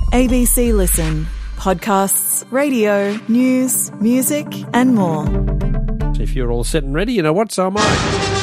ABC Listen. Podcasts, radio, news, music and more. If you're all set and ready, you know what, so am I.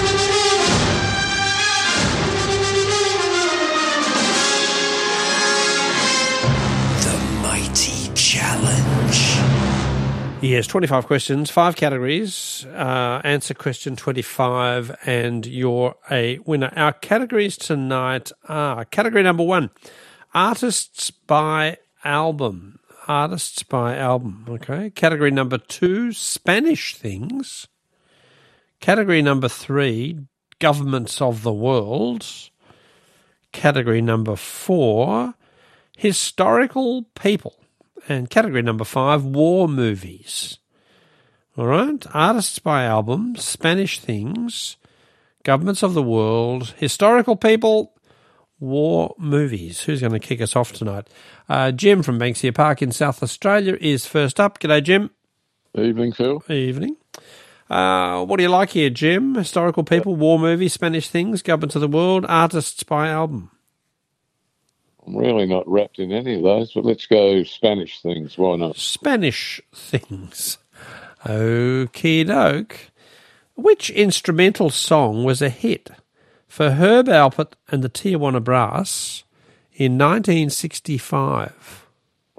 The Mighty Challenge. Yes, 25 questions, 5 categories. Answer question 25 and you're a winner. Our categories tonight are category number 1, artists by album. Artists by album, okay. Category number 2, Spanish things. Category number 3, governments of the world. Category number 4, historical people. And category number 5, war movies. All right, artists by album, Spanish things, governments of the world, historical people, war movies. Who's going to kick us off tonight? Jim from Banksia Park in South Australia is first up. G'day, Jim. Evening, Phil. Evening. What do you like here, Jim? Historical people, war movies, Spanish things, governments of the world, artists by album. I'm really not wrapped in any of those, but let's go Spanish things. Why not? Spanish things. Okie doke. Which instrumental song was a hit for Herb Alpert and the Tijuana Brass in 1965?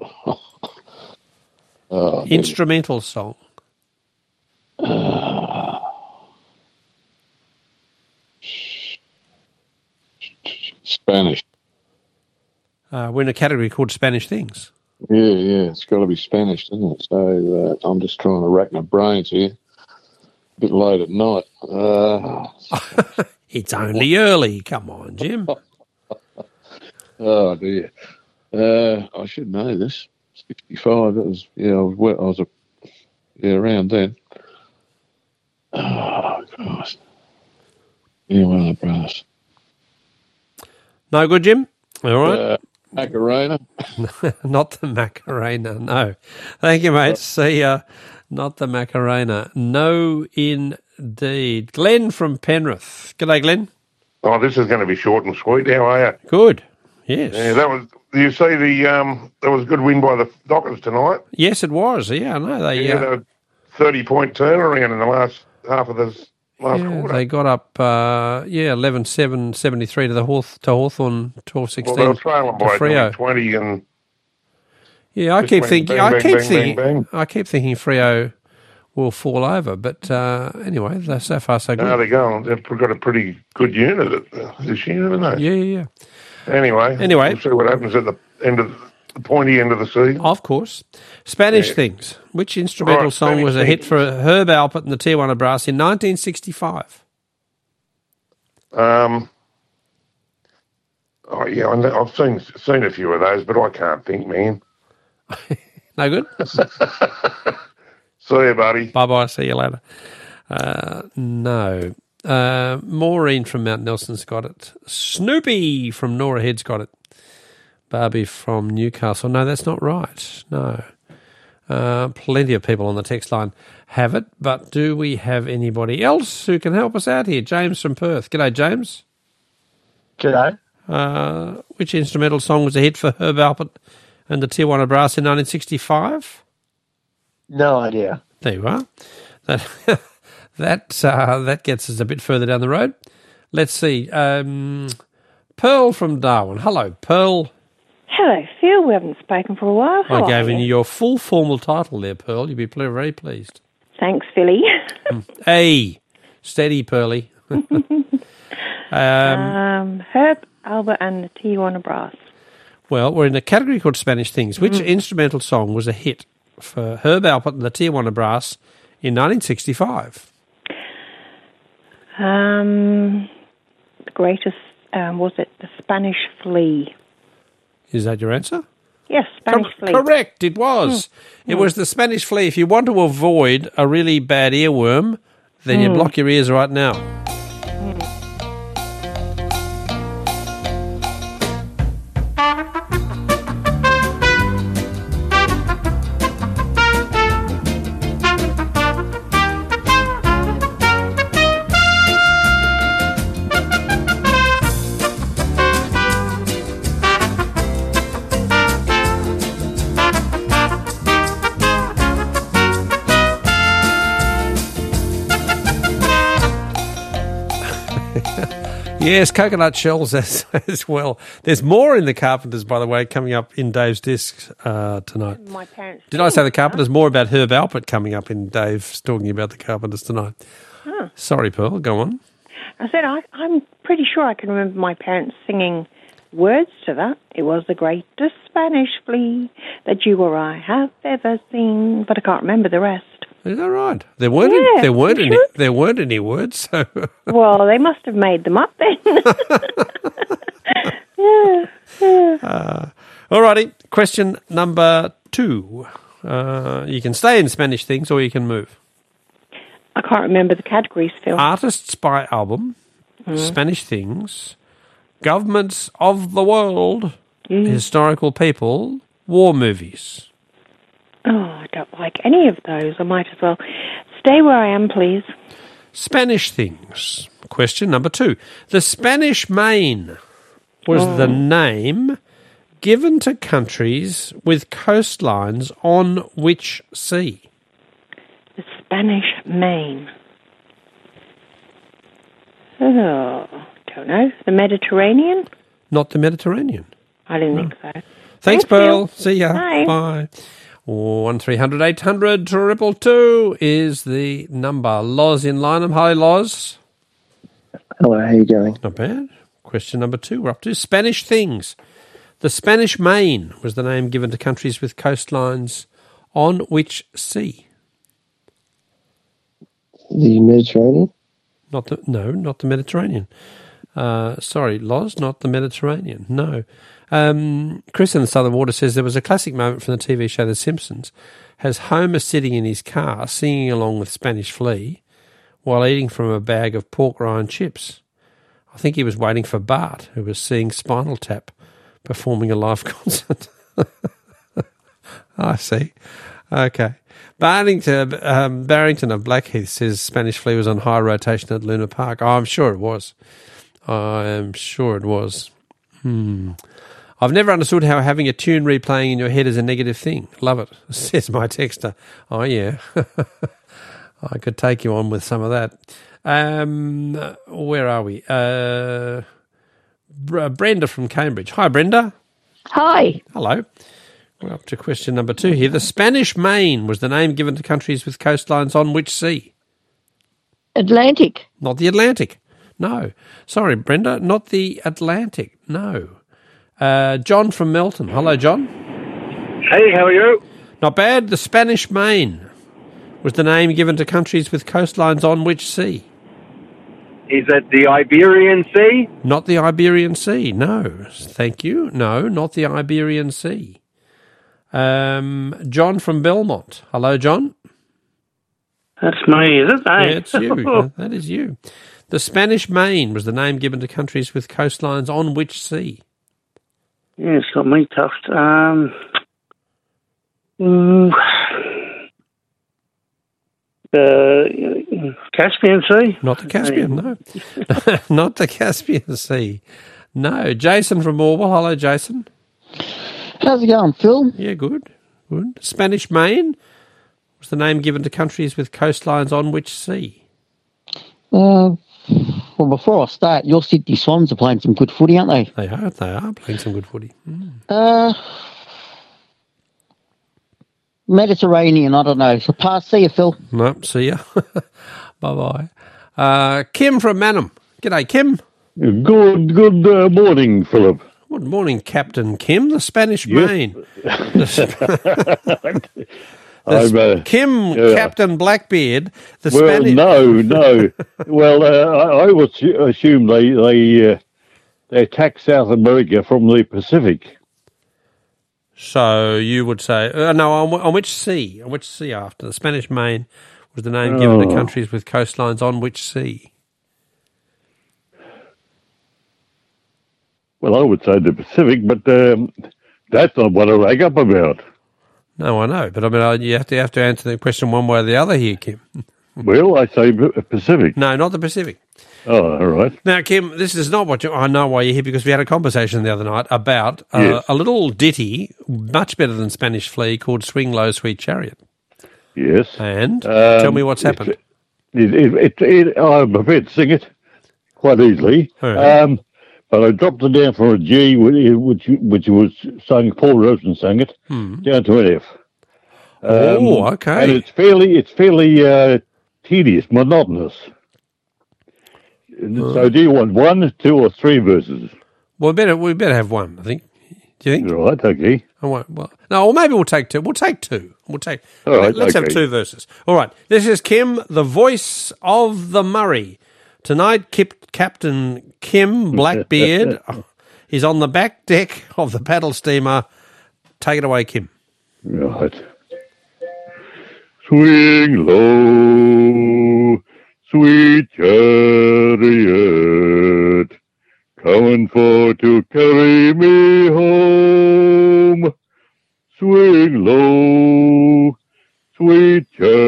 Instrumental song. Spanish. We're in a category called Spanish things. Yeah, it's got to be Spanish, doesn't it? So I'm just trying to rack my brains here. A bit late at night. It's only early. Come on, Jim. Oh, dear. I should know this. 65, that was, I was around then. Oh, gosh. Yeah, one of the brass. No good, Jim? All right. Macarena. Not the Macarena, no. Thank you, mate. See ya. Not the Macarena. No, indeed. Glenn from Penrith. G'day, Glenn. Oh, this is going to be short and sweet. How are you? Good. Yes. Yeah, that was. You see that was a good win by the Dockers tonight. Yes, it was. Yeah, I know. They had a 30-point turnaround in the last half of this last quarter. They got up 11-7, 73 to Hawthorn, 12-16 well, they were trailing by Freo. 20 and yeah, I keep thinking bang. Freo will fall over, but anyway, so far so good. Now they're going. They've got a pretty good unit this year, haven't they? Yeah. Anyway, we'll see what happens at the end of the pointy end of the season. Of course. Spanish things. Which instrumental song was a hit for Herb Alpert and the Tijuana Brass in 1965? I've seen a few of those, but I can't think, man. No good? See you, buddy. Bye-bye. See you later. No. Maureen from Mount Nelson's got it. Snoopy from Nora Head's got it. Barbie from Newcastle. No, that's not right. No. Plenty of people on the text line have it, but do we have anybody else who can help us out here? James from Perth. G'day, James. G'day. Which instrumental song was a hit for Herb Alpert and the Tijuana Brass in 1965? No idea. There you are. That gets us a bit further down the road. Let's see. Pearl from Darwin. Hello, Pearl. Hello, Phil. We haven't spoken for a while. I gave you your full formal title there, Pearl. You'd be very pleased. Thanks, Philly. Hey, steady, Pearly. Herb, Albert and the Tijuana Brass. Well, we're in a category called Spanish Things. Which instrumental song was a hit for Herb Alpert and the Tijuana Brass in 1965? The greatest, was it the Spanish Flea? Is that your answer? Yes, Spanish Flea. Correct, it was. It was the Spanish Flea. If you want to avoid a really bad earworm, then you block your ears right now. Yes, coconut shells as well. There's more in the Carpenters, by the way, coming up in Dave's disc tonight. My parents. Did I say the Carpenters? More about Herb Alpert coming up in Dave's talking about the Carpenters tonight. Huh. Sorry, Pearl, go on. I said, I'm pretty sure I can remember my parents singing words to that. It was the greatest Spanish flea that you or I have ever seen, but I can't remember the rest. Is that right? There weren't any words. So. Well, they must have made them up then. All righty. Question number 2. You can stay in Spanish things or you can move. I can't remember the categories, Phil. Artists by album, Spanish things, governments of the world, historical people, war movies. Oh, I don't like any of those. I might as well stay where I am, please. Spanish things. Question number 2. The Spanish Main was the name given to countries with coastlines on which sea? The Spanish Main. Oh, don't know. The Mediterranean? Not the Mediterranean. I didn't think so. Thanks, Pearl. Phil. See ya. Bye. Bye. 1300 800 222 is the number. Loz in Lynham. Hi, Loz. Hello, how you going? Not bad. Question number 2. We're up to Spanish things. The Spanish Main was the name given to countries with coastlines on which sea? The Mediterranean? Not the Mediterranean. Sorry, Loz, not the Mediterranean. No. Chris in the Southern Water says there was a classic moment from the TV show The Simpsons. Has Homer sitting in his car singing along with Spanish Flea while eating from a bag of pork rind chips. I think he was waiting for Bart, who was seeing Spinal Tap performing a live concert. I see. Okay. Barrington of Blackheath says Spanish Flea was on high rotation at Luna Park. Oh, I'm sure it was. I've never understood how having a tune replaying in your head is a negative thing. Love it, says my texter. Oh, yeah. I could take you on with some of that. Where are we? Brenda from Cambridge. Hi, Brenda. Hi. Hello. We're up to question number 2 here. The Spanish Main was the name given to countries with coastlines on which sea? Atlantic. Not the Atlantic. No. Sorry, Brenda, not the Atlantic. No. John from Melton. Hello, John. Hey, how are you? Not bad. The Spanish Main was the name given to countries with coastlines on which sea? Is it the Iberian Sea? Not the Iberian Sea. No. Thank you. No, not the Iberian Sea. John from Belmont. Hello, John. That's me, is it? Hey. Yeah, it's you. That is you. The Spanish Main was the name given to countries with coastlines on which sea? Yeah, it's got me touched. The Caspian Sea? Not the Caspian, no. Not the Caspian Sea. No. Jason from Orwell. Hello, Jason. How's it going, Phil? Yeah, good. Good. Spanish Main was the name given to countries with coastlines on which sea? Well, before I start, your Sydney Swans are playing some good footy, aren't they? They are playing some good footy. Mediterranean, I don't know. So pass. See you, Phil. No, see ya. Bye-bye. Kim from Mannum. G'day, Kim. Good morning, Philip. Good morning, Captain Kim, the Spanish Main. Kim, Captain Blackbeard, the Spanish... No. Well, I would assume they attack South America from the Pacific. So you would say... no, on which sea? On which sea after? The Spanish Main was the name given to countries with coastlines on which sea? Well, I would say the Pacific, but that's not what I rang up about. No, I know, but I mean, you have to answer the question one way or the other here, Kim. Well, I say Pacific. No, not the Pacific. Oh, all right. Now, Kim, this is not what I know why you're here, because we had a conversation the other night about a little ditty, much better than Spanish Flea, called Swing Low, Sweet Chariot. Yes. And tell me what's happened. I'm prepared to sing it. quite easily. Right. But I dropped it down from a G, which was sang, Paul Rosen sang it, down to an F. Okay. And it's fairly tedious, monotonous. So do you want 1, 2, or 3 verses? Well, we better have one, I think. Do you think? Right, okay. Or maybe we'll take 2. We'll take 2. Let's have 2 verses. All right. This is Kim, the voice of the Murray. Tonight, Captain Kim Blackbeard is on the back deck of the paddle steamer. Take it away, Kim. Right. Swing low, sweet chariot, coming for to carry me home. Swing low, sweet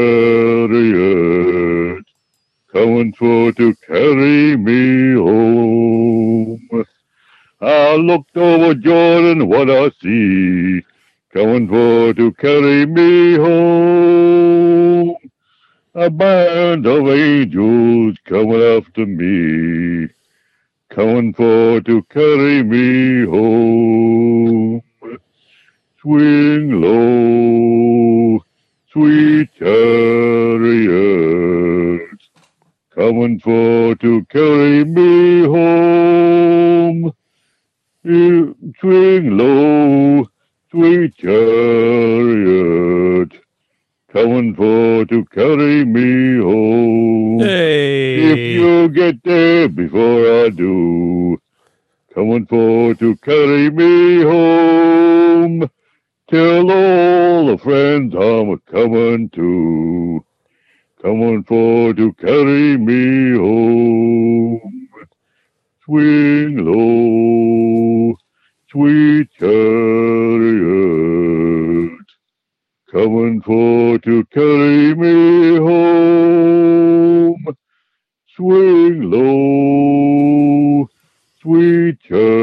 chariot, coming for to carry me home. I looked over Jordan, what I see, coming for to carry me home. A band of angels coming after me, coming for to carry me home. Swing low, sweet chariot, coming for to carry me home. Swing low, sweet chariot, coming for to carry me home. Hey. If you get there before I do, coming for to carry me home. Tell all the friends I'm a-coming too, coming for to carry me home. Swing low, sweet chariot, coming for to carry me home. Swing low, sweet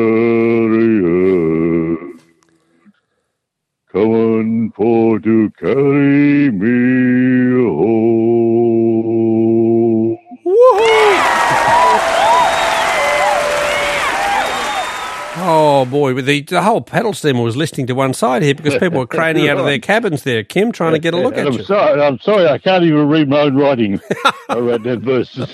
chariot, coming for to carry me home. Oh, boy. The whole paddle steamer was listening to one side here because people were craning out of their cabins there, Kim, trying to get a look at you. I'm sorry, I can't even read my own writing. I read that verses.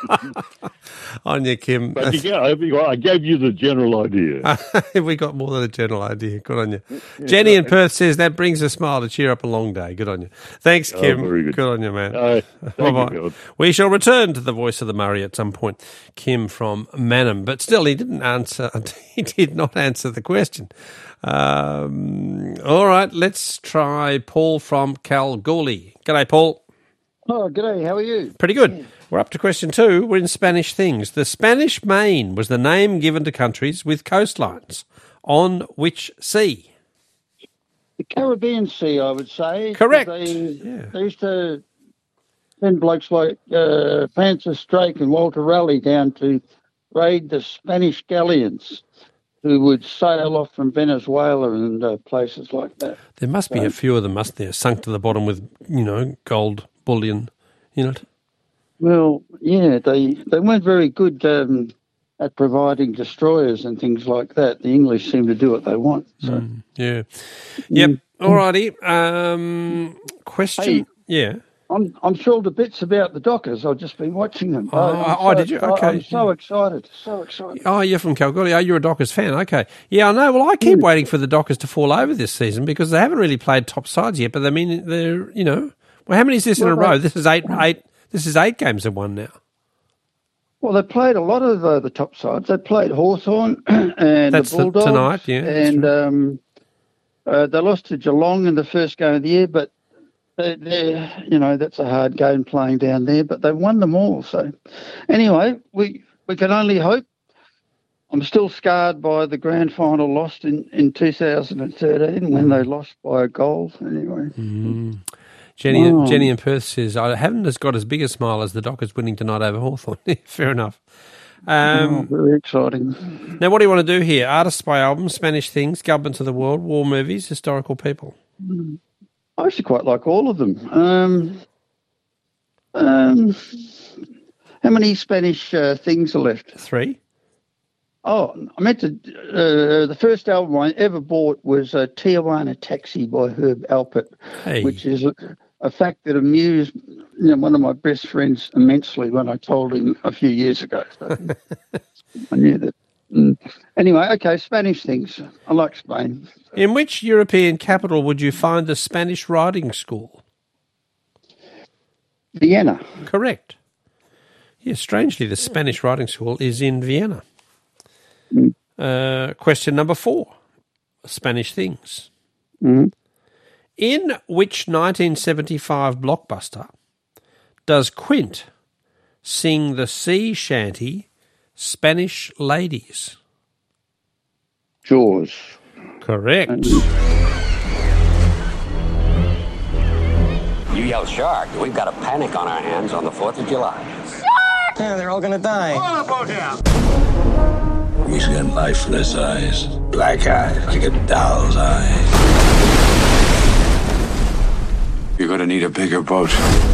On you, Kim. But I gave you the general idea. We got more than a general idea. Good on you. Jenny in Perth says that brings a smile to cheer up a long day. Good on you. Thanks, Kim. Very good. Good on you, man. Bye-bye. We shall return to the voice of the Murray at some point. Kim from Mannum. But still, he didn't answer. He did not answer the question. All right, let's try Paul from Kalgoorlie. G'day, Paul. Oh, g'day. How are you? Pretty good. We're up to question 2. We're in Spanish things. The Spanish Main was the name given to countries with coastlines. On which sea? The Caribbean Sea, I would say. Correct. They used to send blokes like Francis Drake and Walter Raleigh down to raid the Spanish galleons who would sail off from Venezuela and places like that. There must be a few of them, mustn't there, sunk to the bottom with, gold bullion in it? Well, yeah, they weren't very good at providing destroyers and things like that. The English seem to do what they want. So. Yeah. Yep. All righty. Question. Hey, yeah. I'm thrilled to bits about the Dockers. I've just been watching them. Did you? Okay. I'm so excited. So excited. Oh, you're from Kalgoorlie. Oh, you're a Dockers fan. Okay. Yeah, I know. Well, I keep waiting for the Dockers to fall over this season because they haven't really played top sides yet. But I mean, they're, well, how many is this in a row? This is eight. This is 8 games they've won now. Well, they played a lot of the top sides. They played Hawthorn and That's the Bulldogs. Tonight, yeah. And they lost to Geelong in the first game of the year, but that's a hard game playing down there. But they won them all. So anyway, we can only hope. I'm still scarred by the grand final lost in 2013 when they lost by a goal. Anyway. Jenny in Perth says, I haven't got as big a smile as the Dockers winning tonight over Hawthorn. Fair enough. Very exciting. Now, what do you want to do here? Artists by album, Spanish things, governments of the world, war movies, historical people? I actually quite like all of them. How many Spanish things are left? 3. Oh, I meant to. The first album I ever bought was Tijuana Taxi by Herb Alpert, which is a fact that amused one of my best friends immensely when I told him a few years ago. So I knew that. Anyway, okay, Spanish things. I like Spain. In which European capital would you find the Spanish Riding School? Vienna. Correct. Yes, strangely, the Spanish Riding School is in Vienna. Question number 4. Spanish things. Mm-hmm. In which 1975 blockbuster does Quint sing the sea shanty Spanish Ladies? Jaws. Correct. You yell shark, we've got a panic on our hands on the 4th of July. Shark! Yeah, they're all gonna die. He's got lifeless eyes, black eyes, like a doll's eyes. You're gonna need a bigger boat.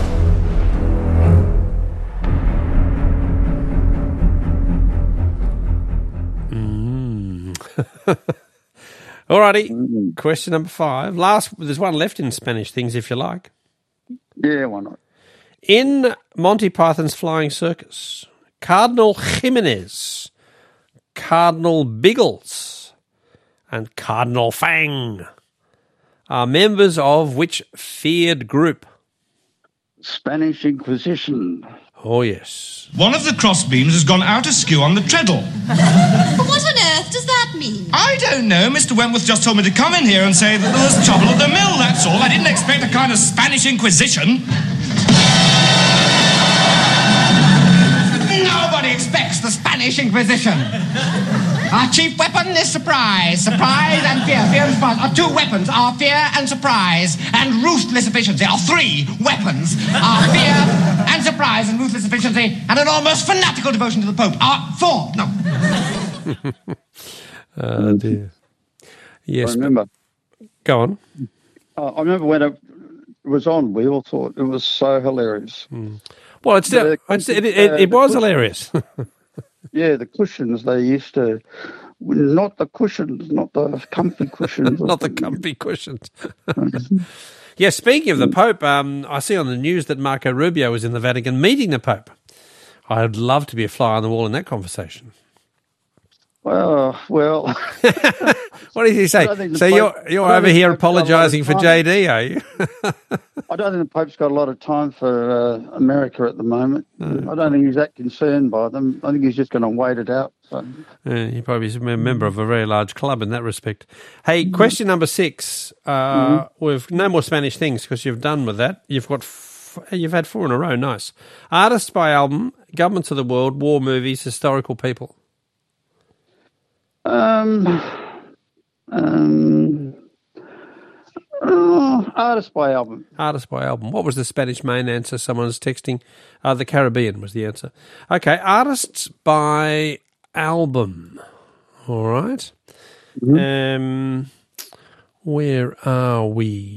Alrighty, question number 5. There's one left in Spanish things if you like. Yeah, why not? In Monty Python's Flying Circus, Cardinal Jimenez, Cardinal Biggles, and Cardinal Fang are members of which feared group? Spanish Inquisition. Oh, yes. One of the crossbeams has gone out askew on the treadle. But what on earth does that mean? I don't know. Mr. Wentworth just told me to come in here and say that there was trouble at the mill, that's all. I didn't expect a kind of Spanish Inquisition. Nobody expects the Spanish Inquisition. Our chief weapon is surprise. Surprise and fear. Fear and surprise. Our 2 weapons are fear and surprise and ruthless efficiency. Our 3 weapons are fear and surprise and ruthless efficiency and an almost fanatical devotion to the Pope. Our 4. No. Oh, dear. Yes. I remember. Go on. I remember when it was on, we all thought it was so hilarious. Well, it was hilarious. Yeah, the cushions they used to, not the cushions, not the comfy cushions. Not the comfy cushions. Yeah, speaking of the Pope, I see on the news that Marco Rubio was in the Vatican meeting the Pope. I'd love to be a fly on the wall in that conversation. Well. What did he say? So you're over here apologising for JD, are you? I don't think the Pope's got a lot of time for America at the moment. I don't think he's that concerned by them. I think he's just going to wait it out. So. Yeah, he probably is a member of a very large club in that respect. Hey, question number 6. We've no more Spanish things because you've done with that. You've had 4 in a row. Nice. Artists by album, governments of the world, war movies, historical people. Artist by album. Artist by album. What was the Spanish main answer? Someone's texting. The Caribbean was the answer. Okay, artists by album. All right. Where are we?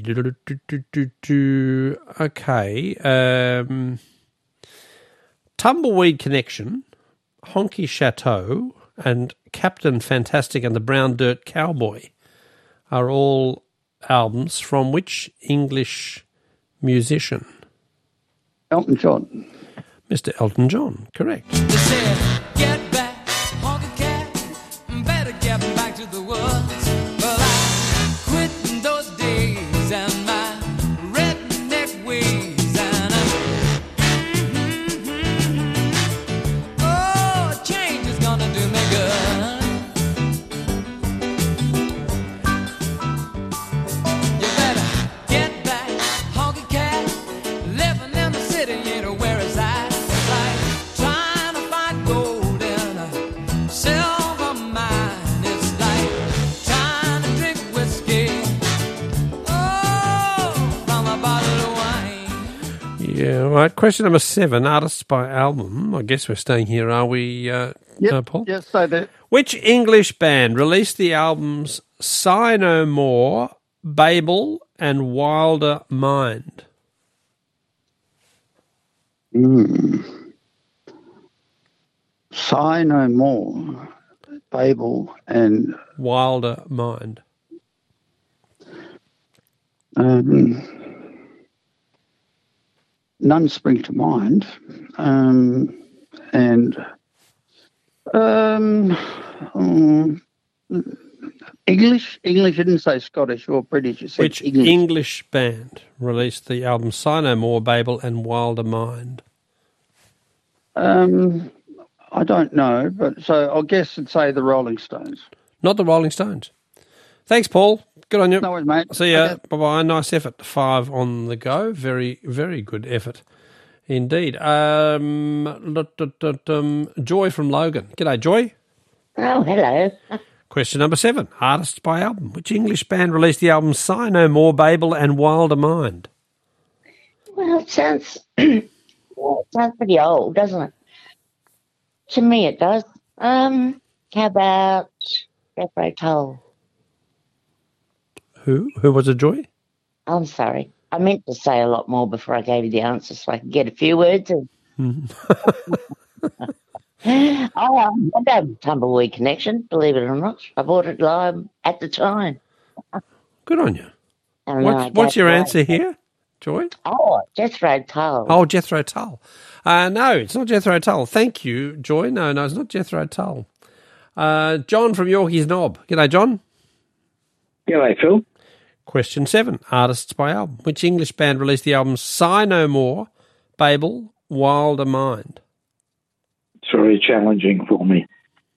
Okay. Tumbleweed Connection, Honky Chateau, and Captain Fantastic and the Brown Dirt Cowboy are all albums from which English musician? Elton John. Mr. Elton John, correct. They said, get back, honky cat, better get back to the woods. Well, I quit those days and my redneck ways, and oh, change is gonna do me good. You better get back, honky cat, living in the city, you know where it's at. It's like trying to find gold in a silver mine. It's like trying to drink whiskey, oh, from a bottle of wine. Yeah, all right. Question number 7, artists by album. I guess we're staying here, are we, Paul? Yes, say that. Which English band released the albums Sigh No More, Babel, and Wilder Mind? Sigh No More, Babel, and Wilder Mind. None spring to mind. English? English, didn't say Scottish or British. It said Which English. English band released the album Sigh No More, Babel and Wilder Mind? I don't know, but so I'll guess and say the Rolling Stones. Not the Rolling Stones. Thanks, Paul. Good on you. No worries, mate. See ya. Okay. Bye-bye. Nice effort. 5 on the go. Very, very good effort indeed. Joy from Logan. G'day, Joy. Oh, hello. Question number 7. Artists by album. Which English band released the album Sigh No More, Babel and Wilder Mind? Well, it sounds pretty old, doesn't it? To me, it does. How about Jethro Tull? Who was it, Joy? I'm sorry. I meant to say a lot more before I gave you the answer so I could get a few words in. I don't Tumbleweed Connection, believe it or not. I bought it live at the time. Good on you. And What's your answer here, Joy? Oh, Jethro Tull. Oh, Jethro Tull. No, it's not Jethro Tull. Thank you, Joy. No, it's not Jethro Tull. John from Yorkeys Knob. G'day, John. G'day, Phil. Question 7. Artists by album. Which English band released the album Sigh No More, Babel, Wilder Mind? It's very challenging for me.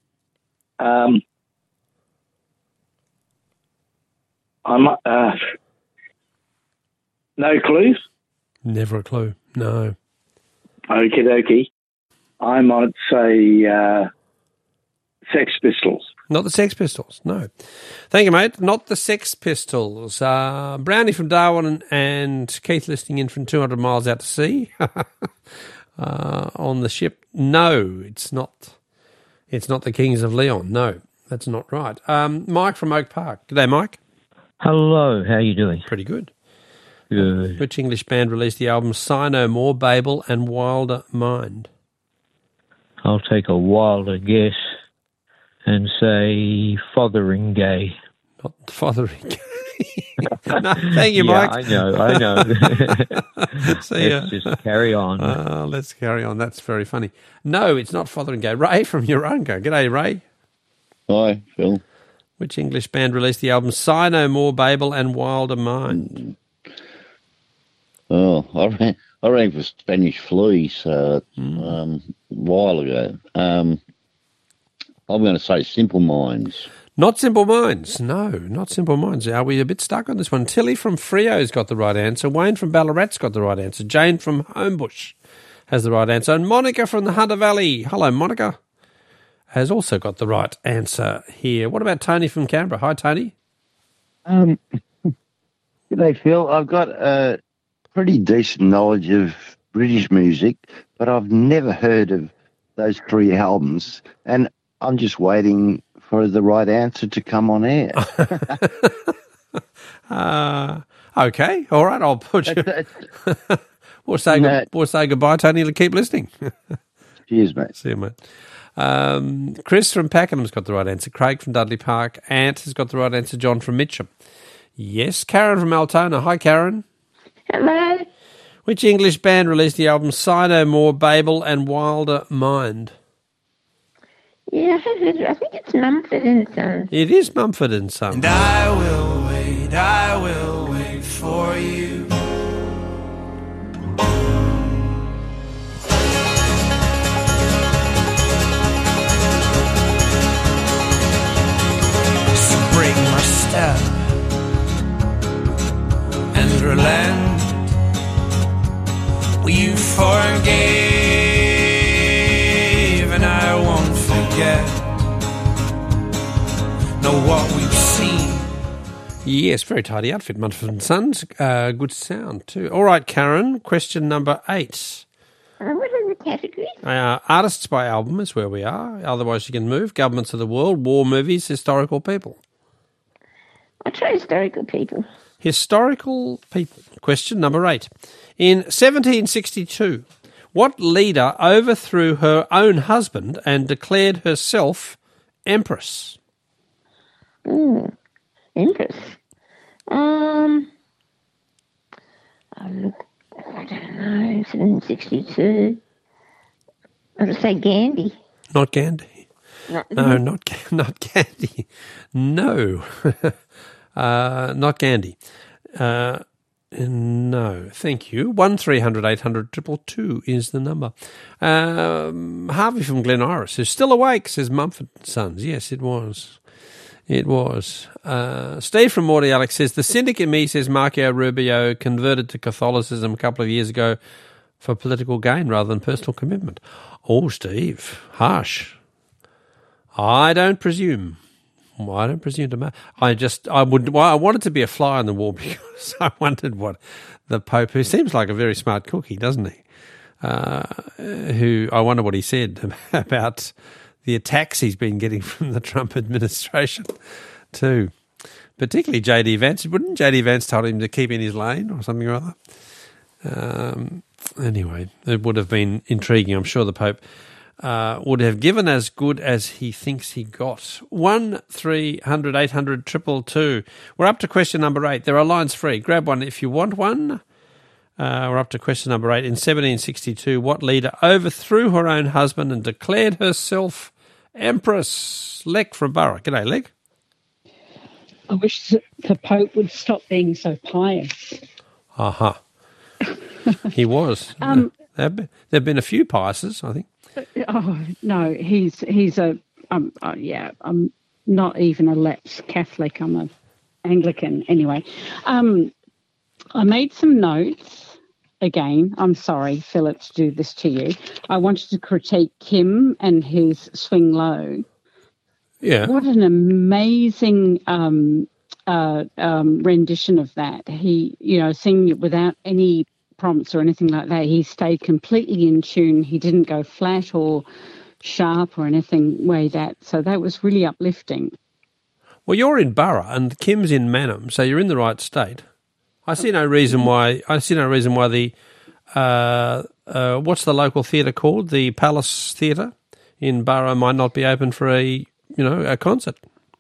No clues? Never a clue. No. Okie dokie. I might say Sex Pistols. Not the Sex Pistols, no. Thank you, mate. Not the Sex Pistols. Brownie from Darwin and Keith listening in from 200 miles out to sea on the ship. No, it's not. It's not the Kings of Leon. No, that's not right. Mike from Oak Park. G'day, Mike. Hello, how are you doing? Pretty good. Good. Which English band released the album Sigh No More, Babel and Wilder Mind? I'll take a wilder guess and say Fotheringay. Not Fotheringay. No, thank you, Mike. I know. See ya. Let's just carry on. Let's carry on. That's very funny. No, it's not Fotheringay. Ray from Urunga. G'day, Ray. Hi, Phil. Which English band released the album Sigh No More, Babel and Wilder Mind? Oh, I rang for Spanish Fleas a while ago. I'm going to say Simple Minds. Not Simple Minds. No, not Simple Minds. Are we a bit stuck on this one? Tilly from Freo's got the right answer. Wayne from Ballarat's got the right answer. Jane from Homebush has the right answer. And Monica from the Hunter Valley. Hello, Monica. Has also got the right answer here. What about Tony from Canberra? Hi, Tony. G'day, Phil. I've got a pretty decent knowledge of British music, but I've never heard of those 3 albums, and I'm just waiting for the right answer to come on air. Okay, all right, I'll put you... We'll say goodbye, Tony. Keep listening. Cheers, mate. See you, mate. Chris from Pakenham's got the right answer. Craig from Dudley Park. Ant has got the right answer. John from Mitcham. Yes. Karen from Altona. Hi, Karen. Hello. Which English band released the album Sigh No More, Babel and Wilder Mind? Yeah, I think it's Mumford and Sons. It is Mumford and Sons. And I will wait for you. So bring my step and relent. You forgave and I won't forget. Know what we've seen. Yes, very tidy outfit, Mumford & Sons. Good sound too. All right, Karen, question number 8. What are the categories? Artists by album is where we are. Otherwise you can move. Governments of the world, war movies, historical people. I'll try historical people. Historical people. Question number 8. In 1762, What leader overthrew her own husband and declared herself empress? Empress. I don't know. 1762. I would say Gandhi. Not Gandhi. No, not Gandhi. No, not Gandhi. No, thank you. 1300 800 222 is the number. Harvey from Glen Iris is still awake, says Mumford & Sons. Yes, it was. It was. Steve from Morty Alex says, the cynic in me says Marco Rubio converted to Catholicism a couple of years ago for political gain rather than personal commitment. Oh, Steve, harsh. I don't presume to. I wanted to be a fly on the wall because I wondered what the Pope, who seems like a very smart cookie, doesn't he? I wonder what he said about the attacks he's been getting from the Trump administration too. Particularly J.D. Vance. Wouldn't J.D. Vance told him to keep in his lane or something or other? Anyway, it would have been intriguing. I'm sure the Pope would have given as good as he thinks he got. 1300 800 222. We're up to question number 8. There are lines free. Grab one if you want one. We're up to question number 8. In 1762, what leader overthrew her own husband and declared herself empress? Lek from Borough. G'day, Lek. I wish the Pope would stop being so pious. Aha. He was. There have been a few piouses, I think. Oh no, he's a I'm not even a lapsed Catholic. I'm a Anglican anyway. I made some notes. Again, I'm sorry, Philip, to do this to you. I wanted to critique Kim and his swing low. Yeah. What an amazing rendition of that. He, singing it without any prompts or anything like that. He stayed completely in tune. He didn't go flat or sharp or anything way that. So that was really uplifting. Well, you're in Borough and Kim's in Mannum, so you're in the right state. I see no reason why the what's the local theatre called? The Palace Theatre in Borough might not be open for a concert.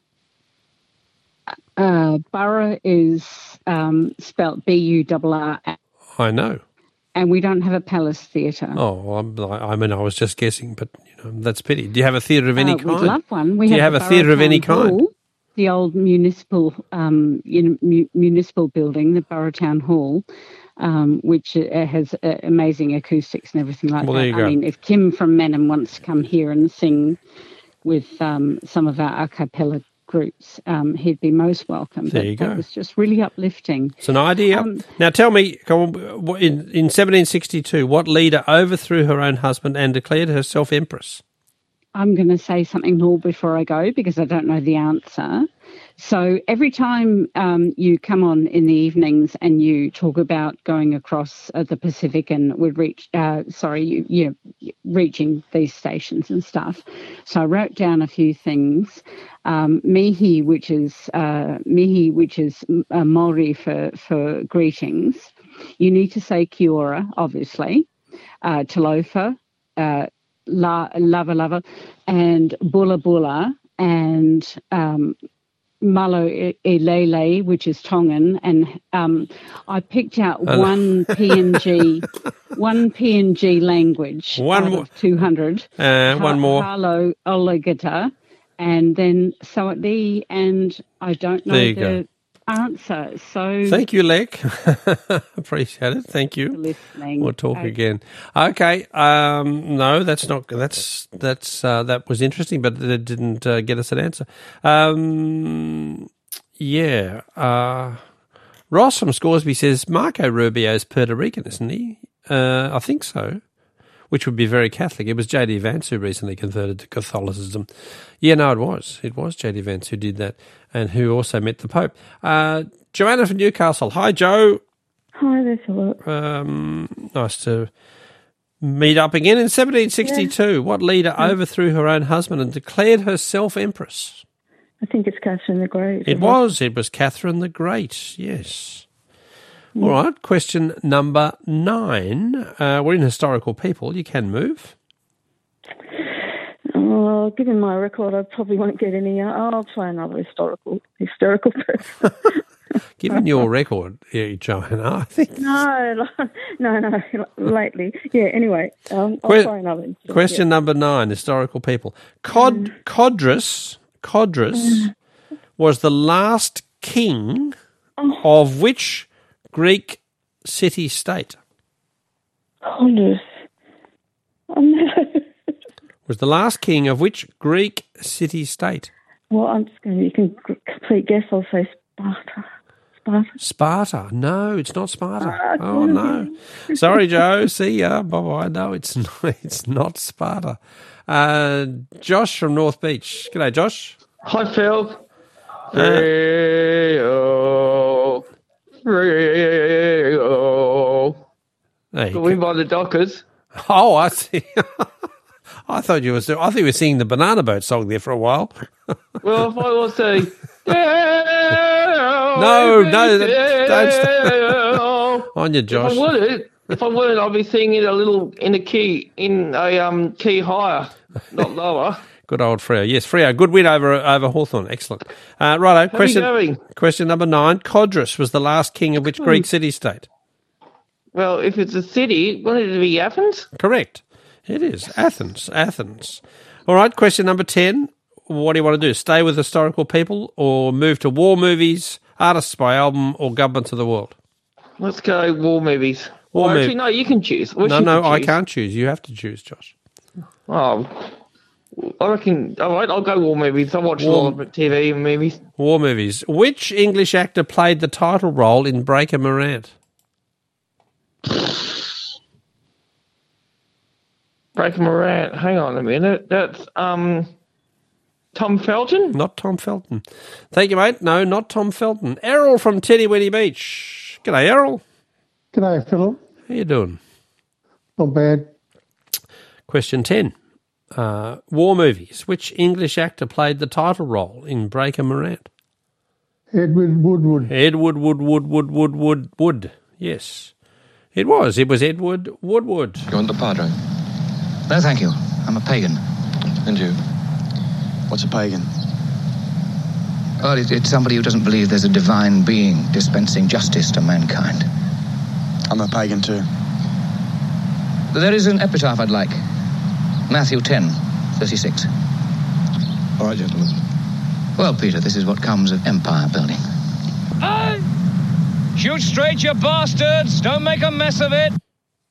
Borough is spelt B-U-R-R. I know. And we don't have a Palace Theatre. Oh, I was just guessing, but that's a pity. Do you have a theatre of any kind? We'd love one. Do you have a theatre of any kind? The old municipal municipal building, the Borough Town Hall, which has amazing acoustics and everything like that. There you go. I mean, if Kim from Mannum wants to come here and sing with some of our a cappella groups, he'd be most welcome. There you go. That was just really uplifting. It's an idea. Now tell me, in 1762, what leader overthrew her own husband and declared herself empress? I'm going to say something more before I go because I don't know the answer. So every time you come on in the evenings and you talk about going across the Pacific and would reach, reaching these stations and stuff. So I wrote down a few things. Mihi, which is Maori for greetings. You need to say kia ora, obviously. Talofa. Lava, and Bula, and Malo Ilele, which is Tongan, and I picked out one PNG language out of 200. One more. Halo Oligata, and then Sawatli, and I don't know the answer. So thank you, Lek. Appreciate it. Thank you. Listening. We'll talk again. Okay. No, that's not. That was interesting, but it didn't get us an answer. Ross from Scoresby says Marco Rubio is Puerto Rican, isn't he? I think so. Which would be very Catholic. It was J.D. Vance who recently converted to Catholicism. Yeah, no, it was. It was J.D. Vance who did that and who also met the Pope. Joanna from Newcastle. Hi, Joe. Hi there, Philip. Nice to meet up again. In 1762, what leader overthrew her own husband and declared herself empress? I think it's Catherine the Great. It was Catherine the Great, yes. All right, question number 9. We're in historical people. You can move. Oh, given my record, I probably won't get any. I'll try another historical person. Given your record, Joanna, I think... No, lately. Yeah, anyway, I'll try another. Question number 9, historical people. Codrus was the last king of which Greek city-state? Codrus. Oh, no. Was the last king of which Greek city-state? Well, I'm just going to be a complete guess. I'll say Sparta. Sparta. No, it's not Sparta. Oh, no. Sorry, Joe. See ya. Bye-bye. No, it's not Sparta. Josh from North Beach. G'day, Josh. Hi, Phil. Rio. Got win by the Dockers. Oh, I see. I thought you were singing the Banana Boat song there for a while. Well, if I was saying, don't on you, Josh. If I weren't, I'd be singing in a key higher, not lower. Good old Freo. Yes, Freo. Good win over Hawthorn. Excellent. Righto. Question number 9. Codrus was the last king of which Greek city-state? Well, if it's a city, wouldn't it be Athens? Correct. It is. Athens. All right, question number 10. What do you want to do? Stay with historical people or move to war movies, artists by album, or governments of the world? Let's go war movies. Actually, no, you can choose. I can't choose. You have to choose, Josh. Oh, I reckon, all right, I'll go war movies. I watch a lot of TV and movies. War movies. Which English actor played the title role in Breaker Morant? Breaker Morant. Hang on a minute. That's Tom Felton? Not Tom Felton. Thank you, mate. No, not Tom Felton. Errol from Teddy Weddy Beach. G'day, Errol. G'day, Philip. How you doing? Not bad. Question 10. War movies. Which English actor played the title role in Breaker Morant? Edward Woodward. Edward Woodward. Yes. It was Edward Woodward. You want the Padre? No, thank you. I'm a pagan. And you? What's a pagan? Oh, it's somebody who doesn't believe there's a divine being dispensing justice to mankind. I'm a pagan too. There is an epitaph I'd like. Matthew 10:36. All right, gentlemen. Well, Peter, this is what comes of empire building. Shoot straight, you bastards! Don't make a mess of it!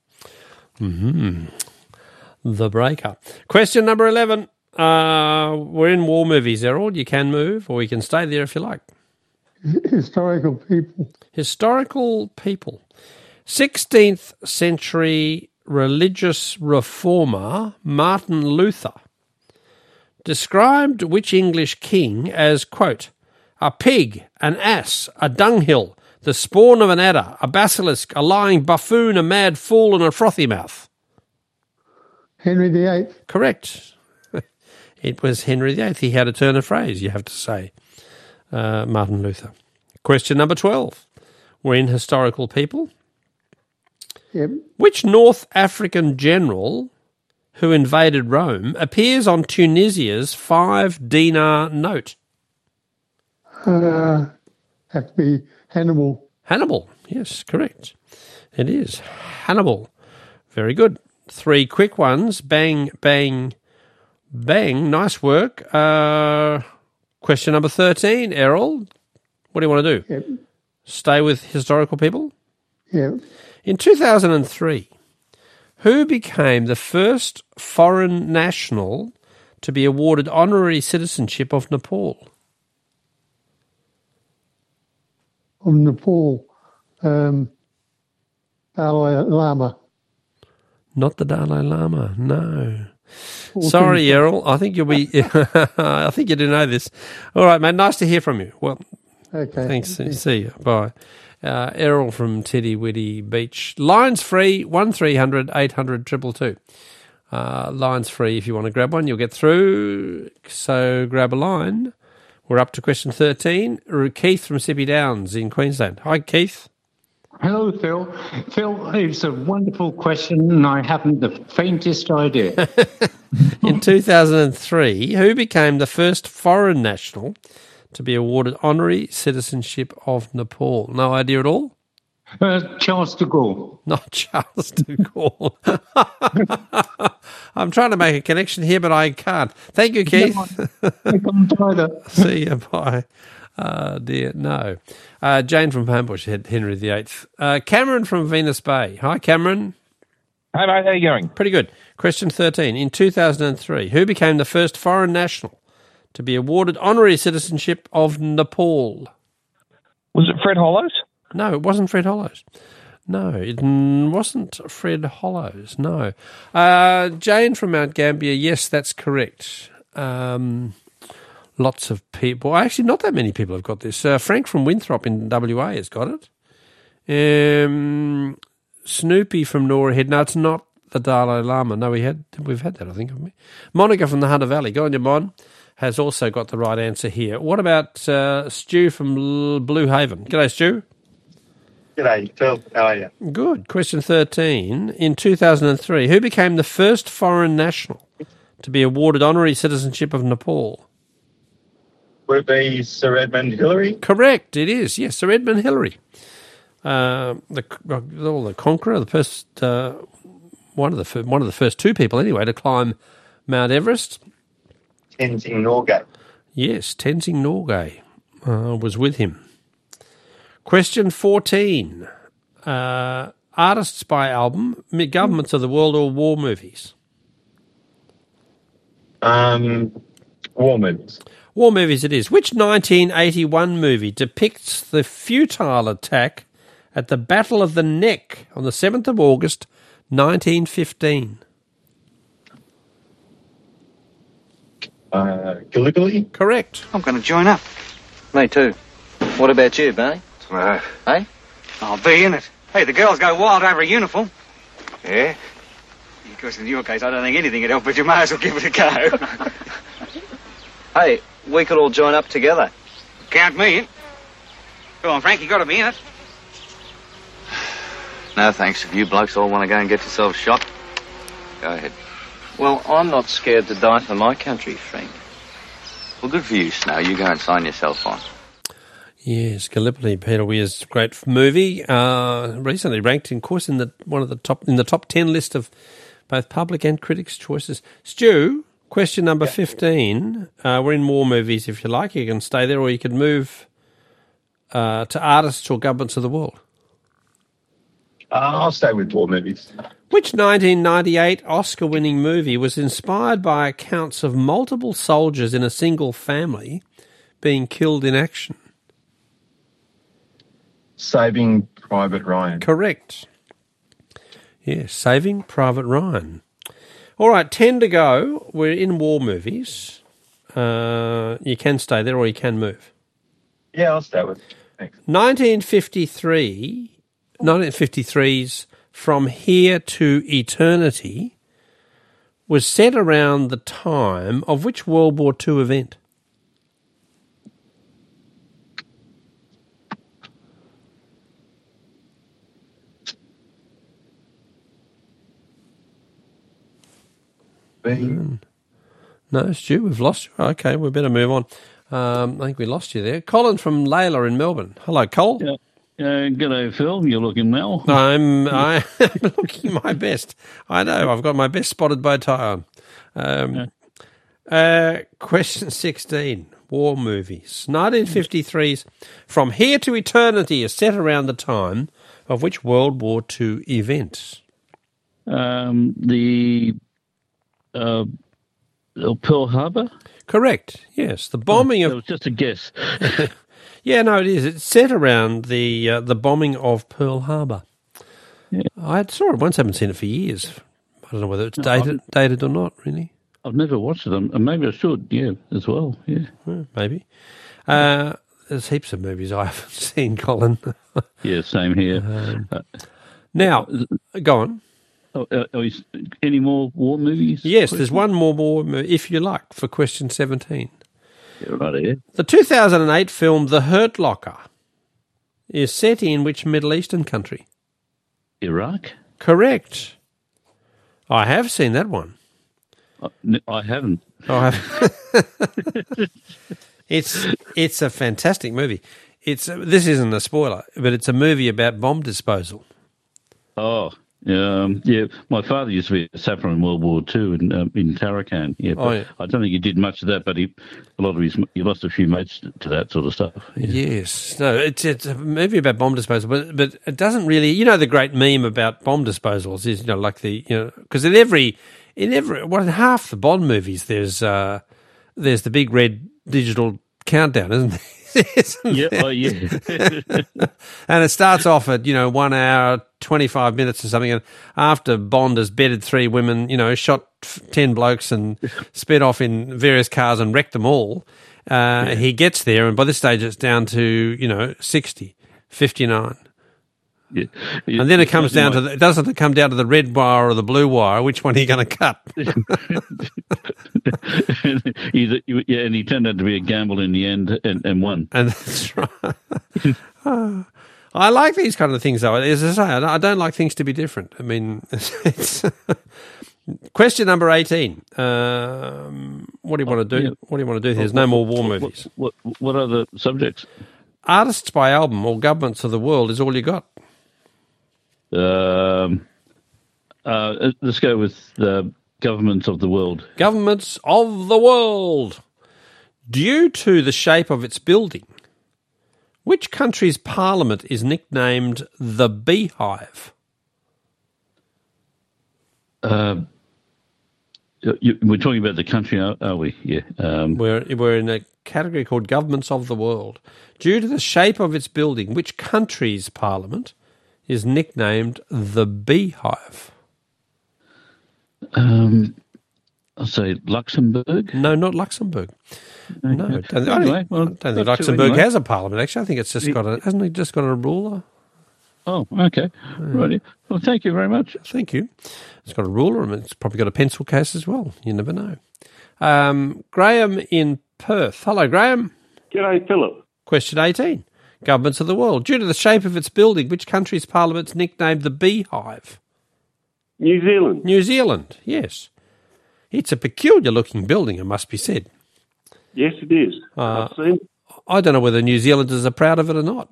The Breaker. Question number 11. We're in war movies, Errol. You can move, or you can stay there if you like. Historical people. Historical people. 16th century religious reformer Martin Luther described which English king as, quote, a pig, an ass, a dunghill, the spawn of an adder, a basilisk, a lying buffoon, a mad fool, and a frothy mouth? Henry VIII. Correct. It was Henry VIII. He had a turn of phrase, you have to say, Martin Luther. Question number 12. We're in historical people. Yep. Which North African general who invaded Rome appears on Tunisia's 5 dinar note? Have to be Hannibal. Hannibal, yes, correct. It is Hannibal. Very good. 3 quick ones. Bang, bang, bang. Nice work. Question number 13, Errol. What do you want to do? Yep. Stay with historical people? Yeah. In 2003, who became the first foreign national to be awarded honorary citizenship of Nepal? Of Nepal, Dalai Lama. Not the Dalai Lama, no. Sorry, Errol. I think you'll be. I think you do know this. All right, mate. Nice to hear from you. Well, okay. Thanks. See you. Bye. Errol from Teddy Weddy Beach. Lines free, 1300 800 222. Lines free if you want to grab one. You'll get through. So grab a line. We're up to question 13. Keith from Sippy Downs in Queensland. Hi, Keith. Hello, Phil. Phil, it's a wonderful question, and I haven't the faintest idea. In 2003, who became the first foreign national to be awarded honorary citizenship of Nepal? No idea at all? Charles de Gaulle. Not Charles de Gaulle. I'm trying to make a connection here, but I can't. Thank you, Keith. See you. Bye. Dear, no. Jane from Homebush had Henry VIII. Cameron from Venus Bay. Hi, Cameron. Hey, mate, how are you going? Pretty good. Question 13. In 2003, who became the first foreign national to be awarded honorary citizenship of Nepal? Was it Fred Hollows? No, it wasn't Fred Hollows. No, it wasn't Fred Hollows, no. Jane from Mount Gambier, yes, that's correct. Lots of people. Actually, not that many people have got this. Frank from Winthrop in WA has got it. Snoopy from Nora Head. No, it's not the Dalai Lama. No, we've had that, I think. Haven't we? Monica from the Hunter Valley. Go on, your Mon. Has also got the right answer here. What about Stu from Blue Haven? G'day, Stu. G'day, Phil. How are you? Good. Question 13. In 2003, who became the first foreign national to be awarded honorary citizenship of Nepal? Would it be Sir Edmund Hillary? Correct, it is. Yes, Sir Edmund Hillary. The conqueror, the first one of the first two people anyway to climb Mount Everest. Tenzing Norgay. Yes, Tenzing Norgay was with him. Question 14. Artists by album, Governments of the World or War movies? War movies. War movies it is. Which 1981 movie depicts the futile attack at the Battle of the Neck on the 7th of August, 1915? Gallipoli? Correct. I'm going to join up. Me too. What about you, Barney? Hey? I'll be in it. Hey, the girls go wild over a uniform. Yeah? Of course, in your case, I don't think anything would help, but you may as well give it a go. Hey, we could all join up together. Count me in. Go on, Frank, you got to be in it. No, thanks. If you blokes all want to go and get yourselves shot, go ahead. Well, I'm not scared to die for my country, Frank. Well, good for you, Snow. You go and sign yourself on. Yes, Gallipoli, Peter Weir's great movie. Recently ranked, of course, in the top 10 list of both public and critics' choices. Stu, question number 15. We're in war movies, if you like. You can stay there, or you can move to artists or governments of the world. I'll stay with war movies. Which 1998 Oscar-winning movie was inspired by accounts of multiple soldiers in a single family being killed in action? Saving Private Ryan. Correct. Yes, Saving Private Ryan. All right, 10 to go. We're in war movies. You can stay there or you can move. Yeah, I'll stay with it. Thanks. 1953's From Here to Eternity was set around the time of which World War II event? No, Stu, we've lost you. Okay, we better move on. I think we lost you there. Colin from Layla in Melbourne. Hello, Col. Yeah. G'day, Phil. You're looking well. I'm looking my best. I know. I've got my best spotted bow tie on. Question 16. War movies. 1953's From Here to Eternity is set around the time of which World War II event? Pearl Harbor? Correct, yes. The bombing of... That was just a guess. Yeah, no, it is. It's set around the bombing of Pearl Harbor. Yeah. I saw it once, haven't seen it for years. I don't know whether it's dated or not, really. I've never watched it. Maybe I should, yeah, as well, yeah. Maybe. There's heaps of movies I haven't seen, Colin. Yeah, same here. Now, go on. Any more war movies? Yes, there's one more war movie, if you like, for question 17. Yeah, right here. The 2008 film The Hurt Locker is set in which Middle Eastern country? Iraq? Correct. I have seen that one. I haven't. It's a fantastic movie. This isn't a spoiler, but it's a movie about bomb disposal. Oh, yeah. My father used to be a sapper in World War II in Tarakan. Yeah, but I don't think he did much of that, but he lost a few mates to that sort of stuff. Yeah. Yes, no, it's a movie about bomb disposal, but it doesn't really. The great meme about bomb disposals is because in half the Bond movies there's the big red digital countdown, isn't there? Yeah, oh yeah. And it starts off at 1 hour 25 minutes or something, and after Bond has bedded 3 women, shot 10 blokes and sped off in various cars and wrecked them all, he gets there, and by this stage it's down to 60, 59. Yeah. And then it comes down to doesn't it come down to the red wire or the blue wire? Which one are you going to cut? And he turned out to be a gamble in the end and won. And that's right. I like these kind of things, though. As I say, I don't like things to be different. I mean, it's question number 18. What do you want to do? What do you want to do? There's no more war movies. What are the subjects? Artists by album or governments of the world is all you got. Let's go with the governments of the world. Governments of the world. Due to the shape of its building, which country's parliament is nicknamed the Beehive? We're talking about the country, are we? Yeah. We're in a category called governments of the world. Due to the shape of its building, which country's parliament is nicknamed the Beehive? I'll say Luxembourg. No, not Luxembourg. Okay. No, I don't think Luxembourg has a parliament. Actually, I think it's just hasn't it just got a ruler? Oh, okay. Right. Well, thank you very much. Thank you. It's got a ruler, and it's probably got a pencil case as well. You never know. Graham in Perth. Hello, Graham. G'day, Philip. Question 18. Governments of the world. Due to the shape of its building, which country's parliament's nicknamed the Beehive? New Zealand. New Zealand, yes. It's a peculiar-looking building, it must be said. Yes, it is. I've seen. I don't know whether New Zealanders are proud of it or not.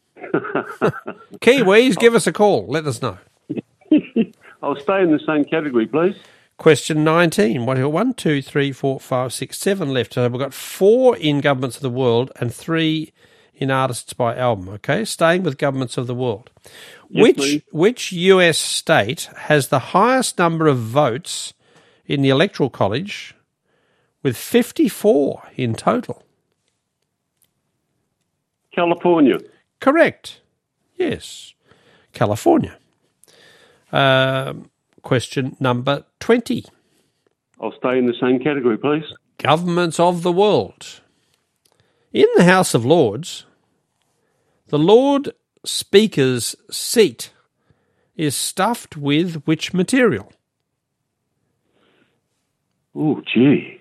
Kiwis, give us a call. Let us know. I'll stay in the same category, please. Question 19. 1, 2, 3, 4, 5, 6, 7 left. So we've got 4 in governments of the world and 3 in artists by album. Okay, staying with governments of the world. Yes, which US state has the highest number of votes in the Electoral College, with 54 in total? California. Correct. Yes, California. Question number 20. I'll stay in the same category, please. Governments of the world. In the House of Lords, the Lord Speaker's seat is stuffed with which material? Oh, gee.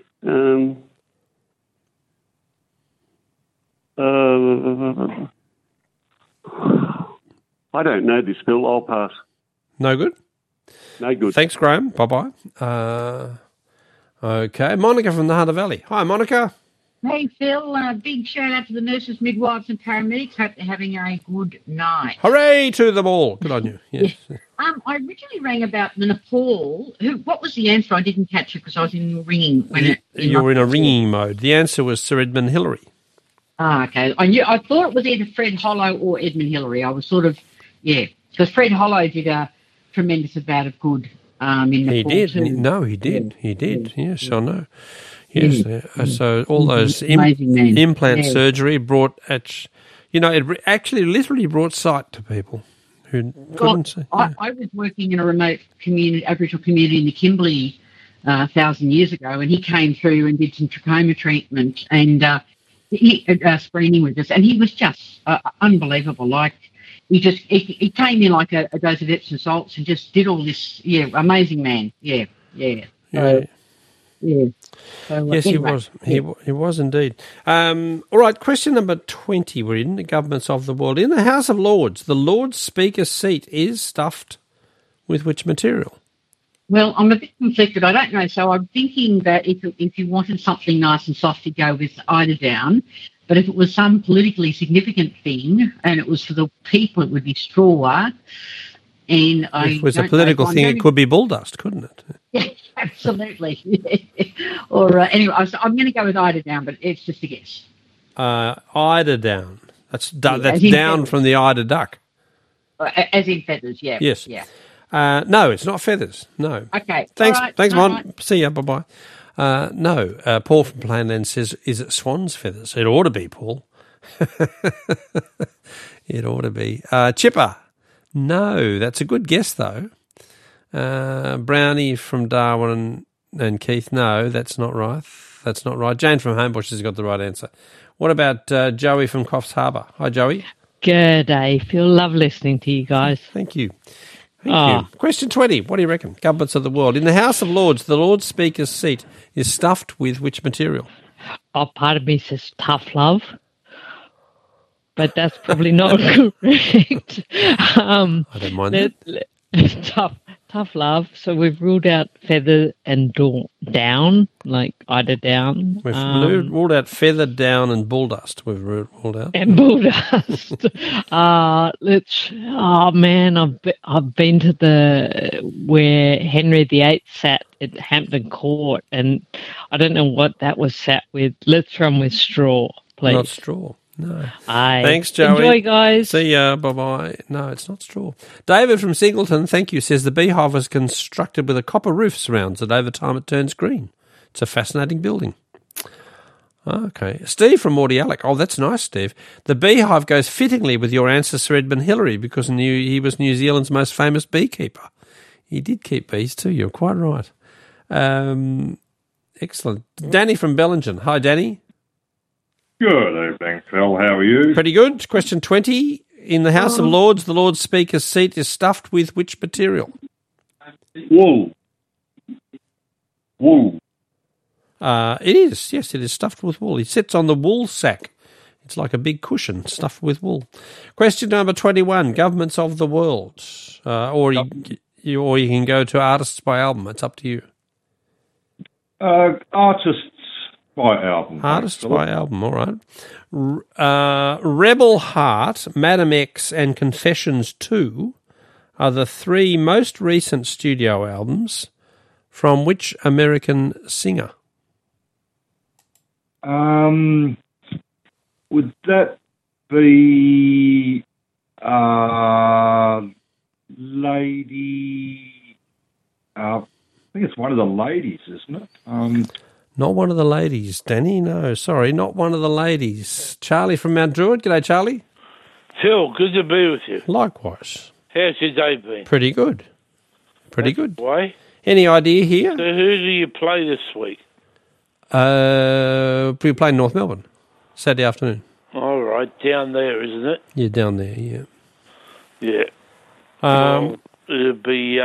I don't know this, Phil. I'll pass. No good? No good. Thanks, Graham. Bye-bye. Okay, Monica from the Hunter Valley. Hi, Monica. Hey, Phil. Big shout out to the nurses, midwives and paramedics. Hope they're having a good night. Hooray to them all. Good on you. Yes. I originally rang about the Nepal. What was the answer? I didn't catch it because I was in ringing. You were in a ringing mode. The answer was Sir Edmund Hillary. Ah, okay. I thought it was either Fred Hollow or Edmund Hillary. I was sort of, because Fred Hollow did a tremendous amount of good in Nepal. He did. Too. No, he did. He did. Yes, I know. Yes, so all those implant surgery brought, it actually literally brought sight to people who couldn't see. I was working in a remote Aboriginal community in the Kimberley 1,000 years ago, and he came through and did some trachoma treatment and screening with us, and he was just unbelievable. Like, he came in like a dose of Epsom salts and just did all this. Yeah, amazing man. Yeah. Yeah. So, Yes, anyway, he was. He was indeed. All right, question number 20. We're in the governments of the world. In the House of Lords, the Lord Speaker's seat is stuffed with which material? Well, I'm a bit conflicted. I don't know. So I'm thinking that if you wanted something nice and soft, to go with eiderdown. But if it was some politically significant thing and it was for the people, it would be straw. And If it was a political thing, it could be bull dust, couldn't it? Yeah, absolutely. Or anyway, I'm going to go with eiderdown, but it's just a guess. Eiderdown. That's down feathers. from the eider duck. As in feathers, yeah. Yes. Yeah. No, it's not feathers. No. Okay. Thanks, All right. thanks, All Mon. right. See ya. Bye bye. No. Paul from Plainland says, "Is it swan's feathers?" It ought to be, Paul. It ought to be. Chipper. No, that's a good guess though. Brownie from Darwin and Keith. No, that's not right. That's not right. Jane from Homebush has got the right answer. What about Joey from Coffs Harbour? Hi, Joey. Good day, Phil. Love listening to you guys. Thank you. Thank you. Question 20. What do you reckon? Governments of the world. In the House of Lords, the Lord Speaker's seat is stuffed with which material? Oh, part of me says tough love, but that's probably not correct. I don't mind that. Tough love. So we've ruled out feather and down, like eiderdown. We've ruled out feather, down, and bull dust. We've ruled out. And bull dust. I've been to where Henry VIII sat at Hampton Court, and I don't know what that was sat with. Let's run with straw, please. Not straw. No. Aye. Thanks, Joey. Enjoy, guys. See ya. Bye-bye. No, it's not straw. David from Singleton, thank you, says the beehive was constructed with a copper roof surrounds it. Over time it turns green. It's a fascinating building. Okay. Steve from Mordialloc. Oh, that's nice, Steve. The beehive goes fittingly with your answer, Sir Edmund Hillary, because he was New Zealand's most famous beekeeper. He did keep bees too. You're quite right. Excellent. Danny from Bellingen. Hi, Danny. Good evening, Phil. How are you? Pretty good. Question 20. In the House of Lords, the Lord Speaker's seat is stuffed with which material? Wool. Wool. It is. Yes, it is stuffed with wool. He sits on the wool sack. It's like a big cushion stuffed with wool. Question number 21. Governments of the world. Or you can go to artists by album. It's up to you. Artists by album. Artists by album, all right. Rebel Heart, Madam X, and Confessions 2 are the three most recent studio albums from which American singer? Would that be lady? I think it's one of the ladies, isn't it? Not one of the ladies, Danny. No, sorry, not one of the ladies. Charlie from Mount Druitt. G'day, Charlie. Phil, good to be with you. Likewise. How's your day been? Pretty good. Pretty good. Why? Any idea here? So who do you play this week? We play North Melbourne, Saturday afternoon. All right, down there, isn't it? Yeah, down there, yeah. Yeah. Well, it'll be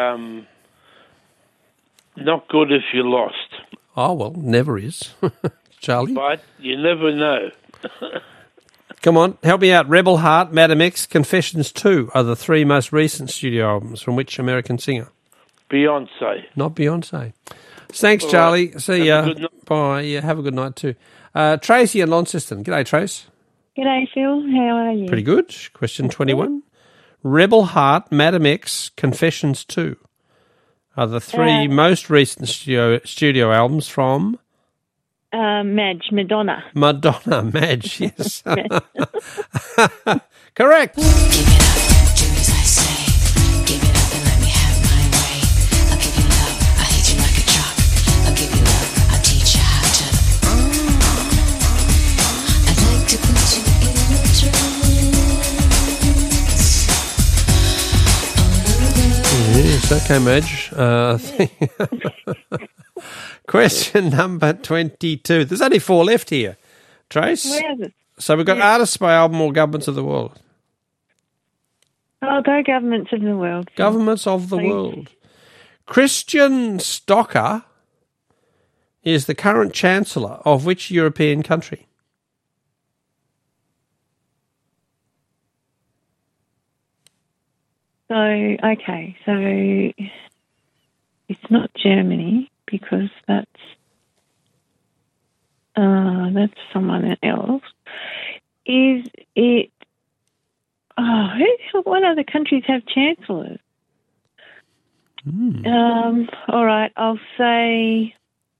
not good if you lost. Oh, well, never is, Charlie. But you never know. Come on, help me out. Rebel Heart, Madam X, Confessions 2 are the three most recent studio albums from which American singer? Beyonce. Not Beyonce. Thanks, All Charlie. right. See ya. Bye. Yeah, have a good night too. Tracy in Launceston. G'day, Trace. G'day, Phil. How are you? Pretty good. Question 21. Rebel Heart, Madam X, Confessions 2 are the three most recent studio albums from? Madge, Madonna. Madonna, Madge, yes. Correct. Yes, okay, Madge. Question number 22. There's only 4 left here, Trace. Where is it? So we've got artists by album or governments of the world. I'll go governments of the world. Governments of the world. Christian Stocker is the current Chancellor of which European country? So, okay, so it's not Germany because that's someone else. Is it? What other countries have chancellors? All right, I'll say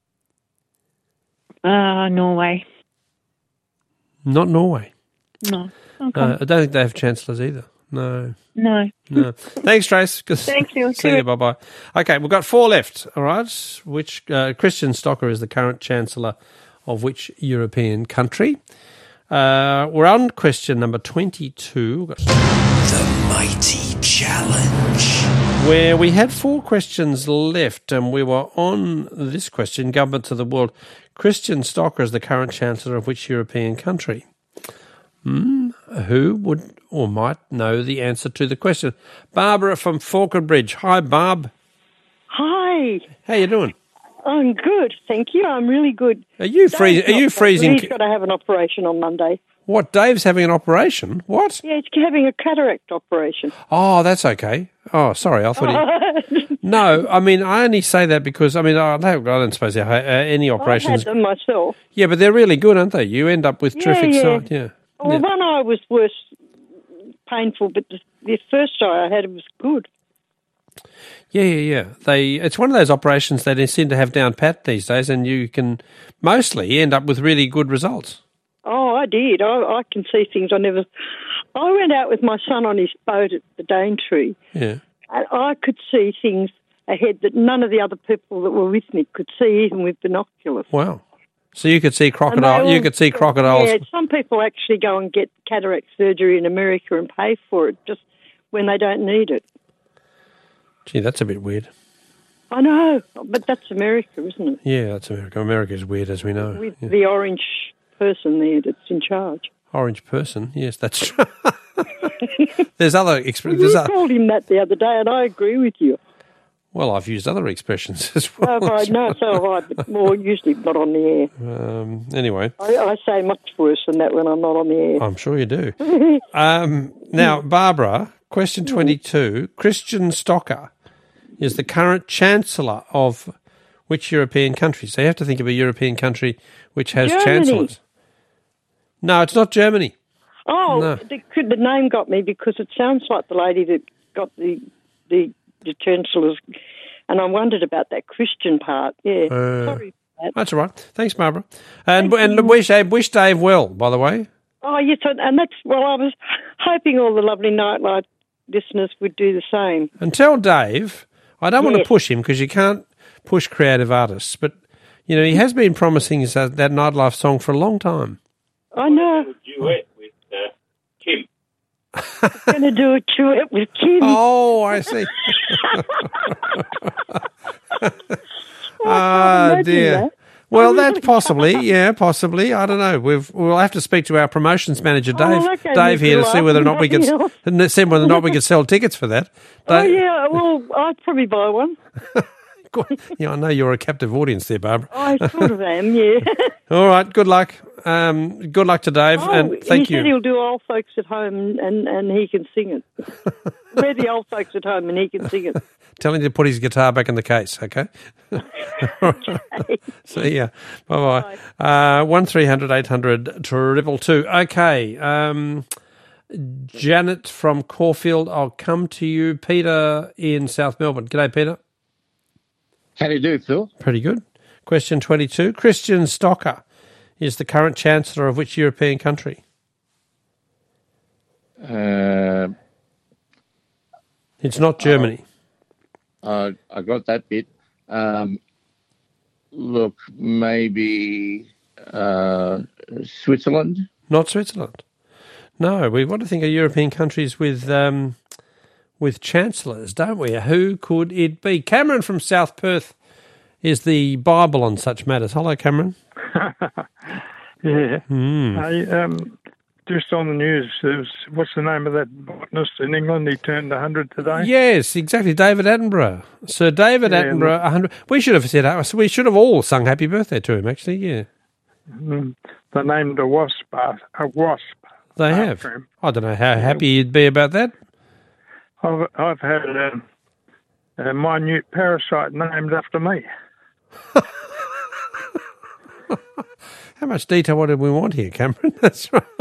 Norway. Not Norway. No. Okay. I don't think they have chancellors either. No. No. Thanks, Trace. Thank you. See you. Bye-bye. Okay, we've got 4 left, all right? Which Christian Stocker is the current Chancellor of which European country? We're on question number 22. The Mighty Challenge. Where we had 4 questions left, and we were on this question, Government of the World. Christian Stocker is the current Chancellor of which European country? Who would or might know the answer to the question? Barbara from Falconbridge. Hi, Barb. Hi. How you doing? I'm good, thank you. I'm really good. Are you freezing? He's got to have an operation on Monday. What? Dave's having an operation? What? Yeah, he's having a cataract operation. Oh, that's okay. Oh, sorry. I thought No, I mean, I only say that because, I mean, I don't suppose there are any operations. I've had them myself. Yeah, but they're really good, aren't they? You end up with terrific sight. Yeah. Well, one eye was worse, painful, but the first eye I had was good. Yeah. It's one of those operations that they seem to have down pat these days, and you can mostly end up with really good results. Oh, I did. I can see things I never... I went out with my son on his boat at the Daintree, Yeah. and I could see things ahead that none of the other people that were with me could see, even with binoculars. Wow. So you could see crocodile. You could see crocodiles. Yeah, some people actually go and get cataract surgery in America and pay for it just when they don't need it. Gee, that's a bit weird. I know, but that's America, isn't it? Yeah, that's America. America's weird, as we know. With the orange person there that's in charge. Orange person, yes, that's true. There's other expressions. You called him that the other day, and I agree with you. Well, I've used other expressions as well. No, so have I, but more usually not on the air. Anyway. I say much worse than that when I'm not on the air. I'm sure you do. Now, Barbara, question 22. Christian Stocker is the current Chancellor of which European country? So you have to think of a European country which has Germany. chancellors. No, it's not Germany. Oh, No. the name got me because it sounds like the lady that got the chancellors, and I wondered about that Christian part. Yeah, sorry for that. That's all right. Thanks, Barbara. And wish Dave well, by the way. Oh, yes, and that's, well, I was hoping all the lovely Nightlight listeners would do the same. And tell Dave, I don't want to push him because you can't push creative artists, but, you know, he has been promising us that Nightlife song for a long time. I know. Duet with Kim. I'm going to do a duet with Kim. Oh, I see. Oh, dear. That. Well, that's possibly. I don't know. We'll have to speak to our promotions manager, Dave here, to see whether or not we can sell tickets for that. Yeah. Well, I'd probably buy one. Yeah, I know you're a captive audience there, Barbara. I sort of am. Yeah. All right. Good luck. Good luck to Dave, and thank you. He said he'll do Old Folks at Home, and he can sing it. We're the Old Folks at Home, and he can sing it. Tell him to put his guitar back in the case, okay? Okay. See ya. Bye-bye. 1300 800 222. Okay. Janet from Caulfield, I'll come to you. Peter in South Melbourne. G'day, Peter. How do you do, Phil? Pretty good. Question 22. Christian Stocker is the current Chancellor of which European country? It's not Germany. I got that bit. Look, maybe Switzerland? Not Switzerland. No, we want to think of European countries with chancellors, don't we? Who could it be? Cameron from South Perth is the Bible on such matters. Hello, Cameron. Yeah. just on the news, what's the name of that botanist in England? He turned 100 today. Yes, exactly. David Attenborough. Sir David Attenborough, 100. We should have all sung happy birthday to him, actually, yeah. They named a wasp. They have. Him. I don't know how happy you'd be about that. I've had a minute parasite named after me. How much detail do we want here, Cameron? That's right.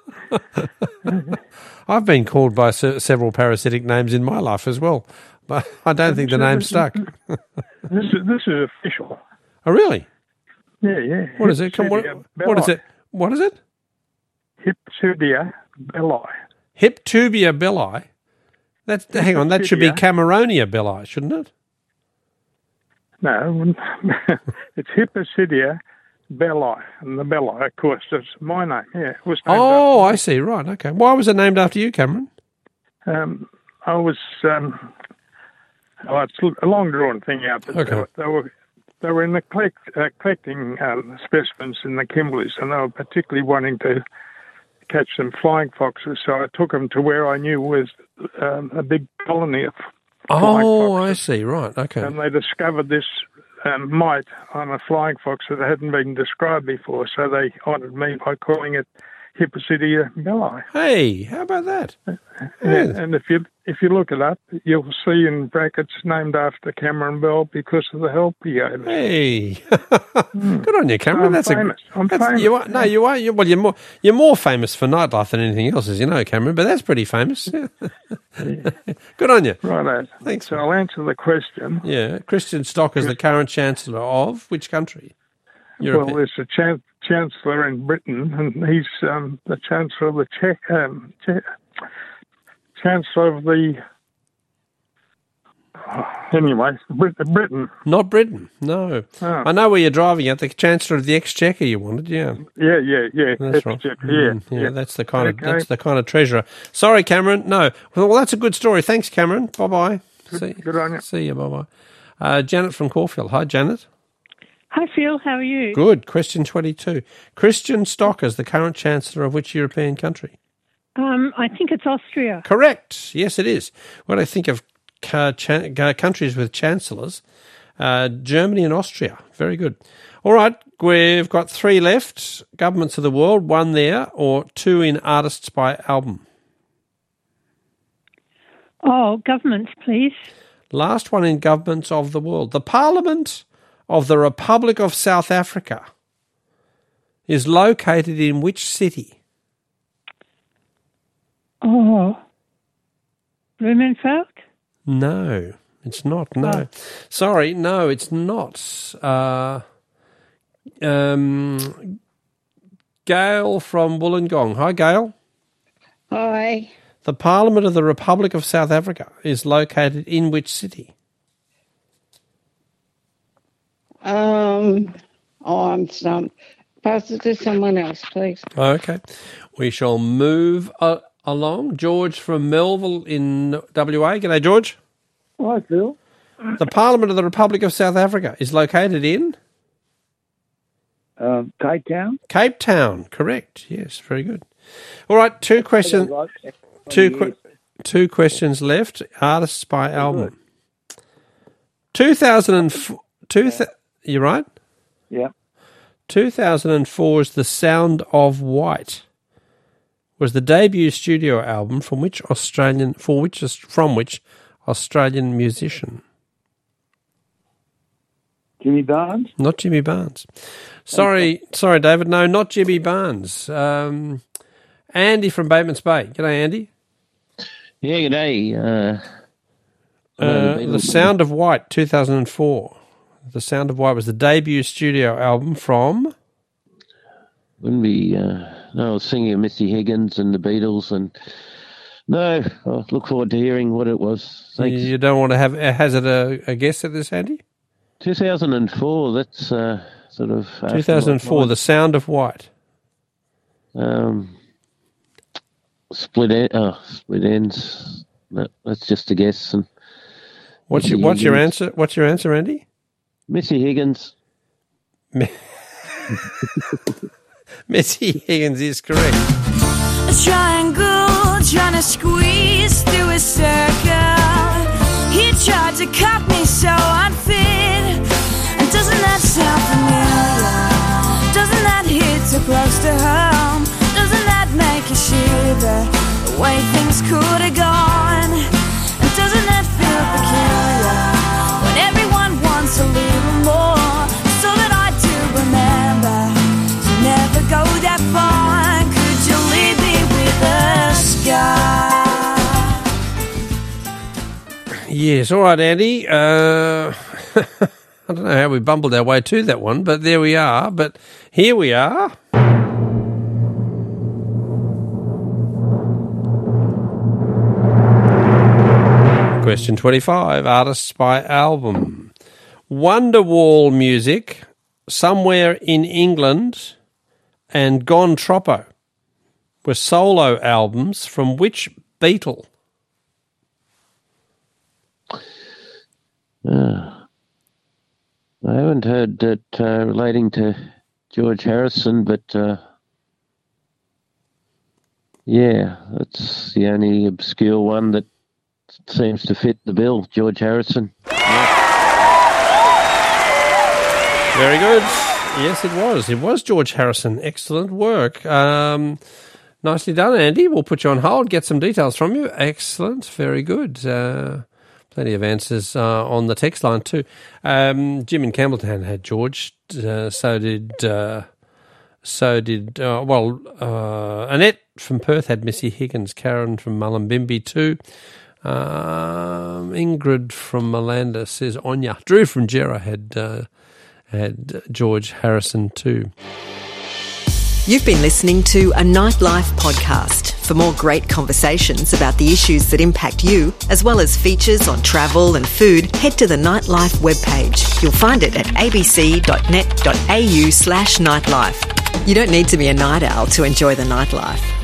I've been called by several parasitic names in my life as well, but I don't think the name stuck. This is official. Oh, really? Yeah. What is it? What is it? What is it? Hypsipdia belli. Hyptubia belli? Hang on, that should be Cameronia belli, shouldn't it? No, it's Hypsipdia belli. And the belli, of course, is my name. Yeah, it was named after I see. Right, okay. Why was it named after you, Cameron? I was... it's a long drawn thing out, but they were in the collecting specimens in the Kimberleys, and they were particularly wanting to catch some flying foxes. So I took them to where I knew was a big colony of flying foxes. I see. Right. Okay. And they discovered this mite on a flying fox that hadn't been described before. So they honoured me by calling it Hypsipdia belli. Hey, how about that? And if you look it up, you'll see in brackets named after Cameron Bell because of the help he gave us. Hey, good on you, Cameron. I'm famous. You are. No, you are. You're more famous for nightlife than anything else, as you know, Cameron. But that's pretty famous. Good on you. Right. Thanks. So I'll answer the question. Yeah, Christian Stock is the current Chancellor of which country? Well, there's a Chancellor in Britain, and he's the Chancellor of the Chancellor of the... anyway, Britain. Not Britain, no. Oh. I know where you're driving at. The Chancellor of the Exchequer you wanted, yeah. Yeah. That's right. Yeah. That's the kind of treasurer. Sorry, Cameron. No. Well, that's a good story. Thanks, Cameron. Bye-bye. Good on you. See you. Bye-bye. Janet from Caulfield. Hi, Janet. Hi, Phil. How are you? Good. Question 22. Christian Stock is the current Chancellor of which European country? I think it's Austria. Correct. Yes, it is. When I think of countries with chancellors, Germany and Austria. Very good. All right, we've got 3 left. Governments of the world, 1 there, or 2 in artists by album. Oh, governments, please. Last one in governments of the world. The Parliament of the Republic of South Africa is located in which city? Oh, Blumenfeld? No, it's not. No. Oh. Sorry, no, it's not. Gail from Wollongong. Hi, Gail. Hi. The Parliament of the Republic of South Africa is located in which city? I'm stumped. Pass it to someone else, please. Okay. We shall move along. George from Melville in WA. G'day, George. Hi, Phil. The Parliament of the Republic of South Africa is located in? Cape Town. Cape Town, correct. Yes, very good. All right, 2 questions. Two questions left. Artists by album. 2004. You right? Yeah. 2004's The Sound of White was the debut studio album from which Australian musician? Jimmy Barnes? Not Jimmy Barnes. Sorry, David. No, not Jimmy Barnes. Andy from Batemans Bay. G'day, Andy. Yeah, g'day. The Sound of White, 2004. The Sound of White was the debut studio album from... Wouldn't be... no, I was singing of Missy Higgins and the Beatles, and... No, I look forward to hearing what it was. Thanks. You don't want to hazard a guess at this, Andy? 2004, that's sort of... 2004, The Sound of White. Split ends. No, that's just a guess. And what's your answer? What's your answer, Andy? Missy Higgins. Missy Higgins is correct. A triangle trying to squeeze through a circle. He tried to cut me so unfit. And doesn't that sound familiar? Doesn't that hit so close to home? Doesn't that make you shiver? The way things could have gone. And doesn't that feel peculiar? When everyone wants a little more. So that I do remember to never go that far. Could you leave me with a scar? Yes, all right, Andy. I don't know how we bumbled our way to that one, but there we are. But here we are. Question 25, artists by album. Wonderwall Music, Somewhere in England, and Gone Troppo were solo albums from which Beatle? I haven't heard that relating to George Harrison, but yeah, that's the only obscure one that seems to fit the bill, George Harrison. Very good. Yes, it was. It was George Harrison. Excellent work. Nicely done, Andy. We'll put you on hold, get some details from you. Excellent. Very good. Plenty of answers on the text line too. Jim in Campbelltown had George. So did Annette from Perth had Missy Higgins. Karen from Mullumbimby too. Ingrid from Malanda says Onya. Drew from Jarrah had George Harrison too. You've been listening to a Nightlife podcast. For more great conversations about the issues that impact you, as well as features on travel and food, head to the Nightlife webpage. You'll find it at abc.net.au/nightlife. You don't need to be a night owl to enjoy the nightlife.